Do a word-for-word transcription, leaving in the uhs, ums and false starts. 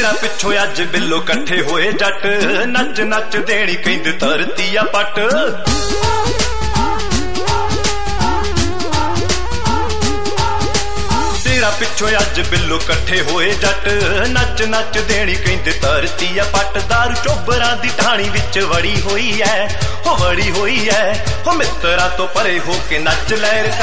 तेरा पिछो अज बिल्लो कट्ठे होए जट नच नच देनी कहंदे धरती आ पट तेरा पिछो अज बिल्लो कट्ठे होए जट नच नच देनी कहंदे धरती आ पट दारू चोबरां दी ढाणी विच वड़ी होई है हो वड़ी होई है हो मित्तरा तो परे हो के नच लहर